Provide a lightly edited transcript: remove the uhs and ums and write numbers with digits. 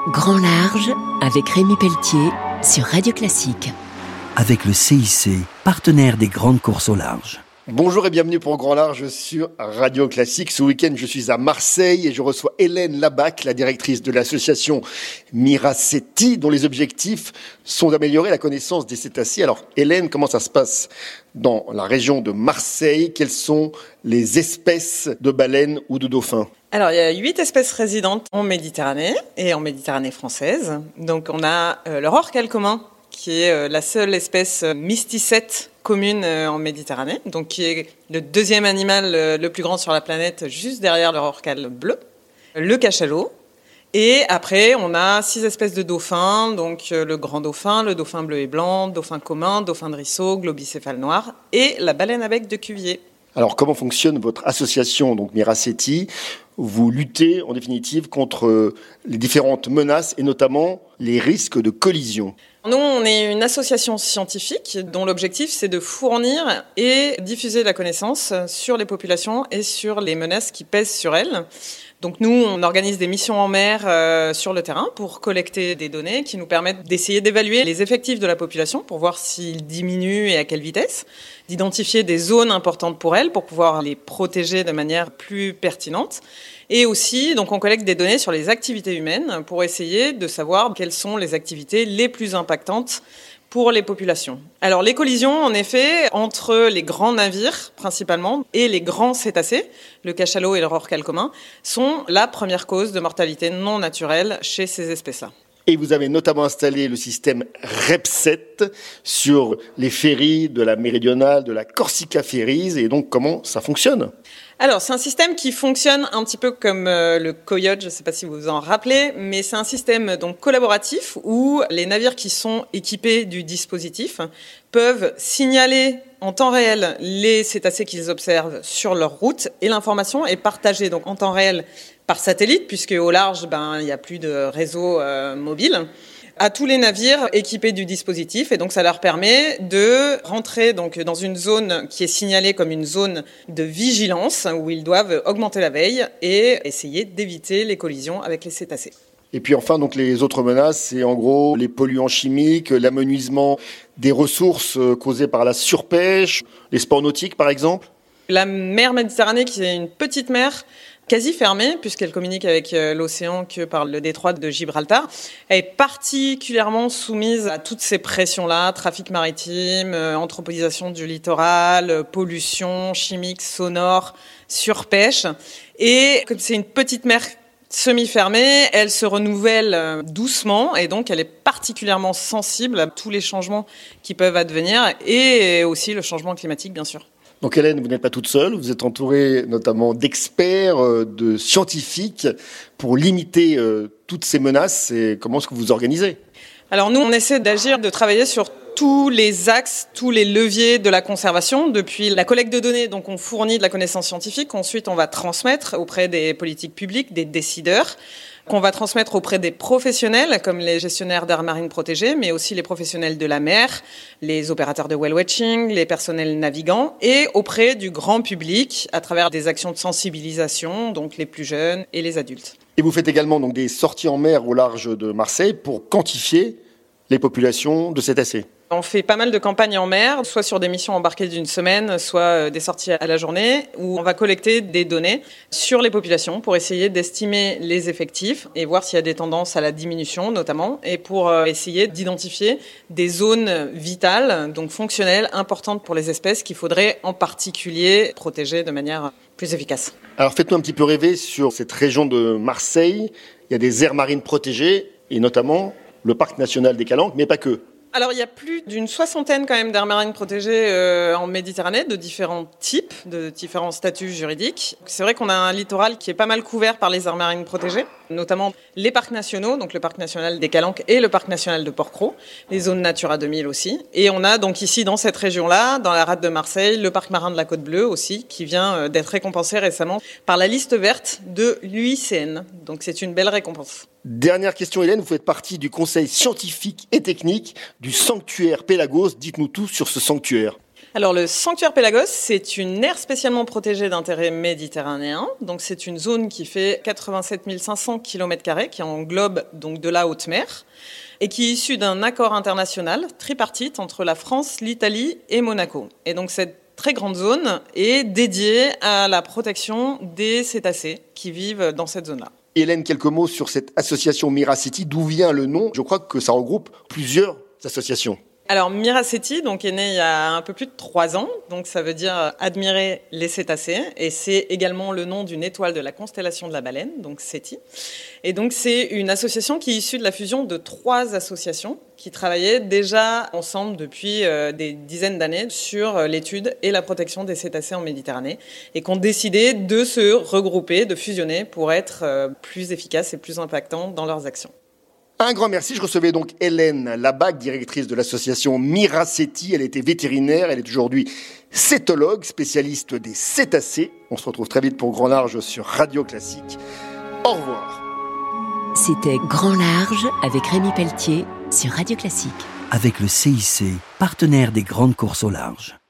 Grand Large avec Rémi Pelletier sur Radio Classique. Avec le CIC, partenaire des grandes courses au large. Bonjour et bienvenue pour Grand Large sur Radio Classique. Ce week-end, je suis à Marseille et je reçois Hélène Labac, la directrice de l'association Miraceti, dont les objectifs sont d'améliorer la connaissance des cétacés. Alors, Hélène, comment ça se passe dans la région de Marseille? Quelles sont les espèces de baleines ou de dauphins? Alors, il y a 8 espèces résidentes en Méditerranée et en Méditerranée française. Donc, on a le rorqual commun, qui est la seule espèce mysticète commune en Méditerranée, donc qui est le deuxième animal le plus grand sur la planète, juste derrière le rorqual bleu, le cachalot. Et après, on a 6 espèces de dauphins, donc le grand dauphin, le dauphin bleu et blanc, dauphin commun, dauphin de Risso, globicéphale noir et la baleine à bec de Cuvier. Alors, comment fonctionne votre association, donc Miraceti? Vous luttez, en définitive, contre les différentes menaces et notamment les risques de collision. Nous, on est une association scientifique dont l'objectif, c'est de fournir et diffuser la connaissance sur les populations et sur les menaces qui pèsent sur elles. Donc nous, on organise des missions en mer sur le terrain pour collecter des données qui nous permettent d'essayer d'évaluer les effectifs de la population pour voir s'ils diminuent et à quelle vitesse, d'identifier des zones importantes pour elles pour pouvoir les protéger de manière plus pertinente. Et aussi, donc, on collecte des données sur les activités humaines pour essayer de savoir quelles sont les activités les plus impactantes pour les populations. Alors, les collisions, en effet, entre les grands navires, principalement, et les grands cétacés, le cachalot et le rorqual commun, sont la première cause de mortalité non naturelle chez ces espèces-là. Et vous avez notamment installé le système REP7 sur les ferries de la Méridionale, de la Corsica Ferries. Et donc, comment ça fonctionne ? Alors, c'est un système qui fonctionne un petit peu comme le Coyote, je ne sais pas si vous vous en rappelez, mais c'est un système donc collaboratif où les navires qui sont équipés du dispositif peuvent signaler en temps réel les cétacés qu'ils observent sur leur route et l'information est partagée donc en temps réel par satellite, puisque au large, il n'y a plus de réseau mobile, à tous les navires équipés du dispositif. Et donc, ça leur permet de rentrer donc dans une zone qui est signalée comme une zone de vigilance, où ils doivent augmenter la veille et essayer d'éviter les collisions avec les cétacés. Et puis enfin, donc les autres menaces, c'est en gros les polluants chimiques, l'amenuisement des ressources causées par la surpêche, les sports nautiques par exemple. La mer Méditerranée, qui est une petite mer, quasi fermée, puisqu'elle communique avec l'océan que par le détroit de Gibraltar, elle est particulièrement soumise à toutes ces pressions-là, trafic maritime, anthropisation du littoral, pollution chimique, sonore, surpêche. Et comme c'est une petite mer semi-fermée, elle se renouvelle doucement et donc elle est particulièrement sensible à tous les changements qui peuvent advenir et aussi le changement climatique, bien sûr. Donc Hélène, vous n'êtes pas toute seule, vous êtes entourée notamment d'experts, de scientifiques pour limiter toutes ces menaces. Et comment est-ce que vous organisez ? Alors nous, on essaie d'agir, de travailler sur tous les axes, tous les leviers de la conservation, depuis la collecte de données, donc on fournit de la connaissance scientifique, ensuite on va transmettre auprès des politiques publiques, des décideurs, qu'on va transmettre auprès des professionnels, comme les gestionnaires d'aires marines protégées, mais aussi les professionnels de la mer, les opérateurs de whale watching, les personnels navigants, et auprès du grand public, à travers des actions de sensibilisation, donc les plus jeunes et les adultes. Et vous faites également donc des sorties en mer au large de Marseille pour quantifier les populations de cétacés. On fait pas mal de campagnes en mer, soit sur des missions embarquées d'une semaine, soit des sorties à la journée, où on va collecter des données sur les populations pour essayer d'estimer les effectifs et voir s'il y a des tendances à la diminution notamment, et pour essayer d'identifier des zones vitales, donc fonctionnelles, importantes pour les espèces qu'il faudrait en particulier protéger de manière plus efficace. Alors faites-nous un petit peu rêver sur cette région de Marseille. Il y a des aires marines protégées et notamment le parc national des Calanques, mais pas que. Alors, il y a plus d'une 60aine quand même d'aires marines protégées en Méditerranée, de différents types, de différents statuts juridiques. C'est vrai qu'on a un littoral qui est pas mal couvert par les aires marines protégées, notamment les parcs nationaux, donc le parc national des Calanques et le parc national de Port-Cros, les zones Natura 2000 aussi. Et on a donc ici, dans cette région-là, dans la rade de Marseille, le parc marin de la Côte Bleue aussi, qui vient d'être récompensé récemment par la liste verte de l'UICN. Donc, c'est une belle récompense. Dernière question, Hélène, vous faites partie du conseil scientifique et technique du sanctuaire Pélagos. Dites-nous tout sur ce sanctuaire. Alors le sanctuaire Pélagos, c'est une aire spécialement protégée d'intérêt méditerranéen. Donc c'est une zone qui fait 87 500 km², qui englobe donc de la haute mer et qui est issue d'un accord international tripartite entre la France, l'Italie et Monaco. Et donc cette très grande zone est dédiée à la protection des cétacés qui vivent dans cette zone-là. Hélène, quelques mots sur cette association Miraceti. D'où vient le nom? Je crois que ça regroupe plusieurs associations. Alors Miraceti donc est né il y a un peu plus de 3 ans, donc ça veut dire admirer les cétacés, et c'est également le nom d'une étoile de la constellation de la baleine, donc Ceti. Et donc c'est une association qui est issue de la fusion de 3 associations qui travaillaient déjà ensemble depuis des dizaines d'années sur l'étude et la protection des cétacés en Méditerranée, et qui ont décidé de se regrouper, de fusionner pour être plus efficaces et plus impactants dans leurs actions. Un grand merci. Je recevais donc Hélène Labac, directrice de l'association Miraceti. Elle était vétérinaire, elle est aujourd'hui cétologue, spécialiste des cétacés. On se retrouve très vite pour Grand Large sur Radio Classique. Au revoir. C'était Grand Large avec Rémi Pelletier sur Radio Classique. Avec le CIC, partenaire des grandes courses au large.